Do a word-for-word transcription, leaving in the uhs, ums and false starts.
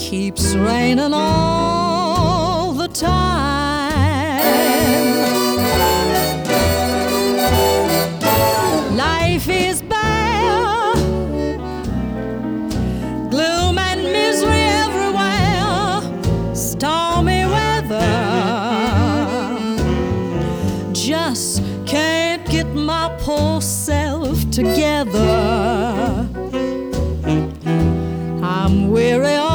keeps raining all the time. Life is bare, gloom and misery everywhere, stormy weather. Just can't get my poor self together. I'm weary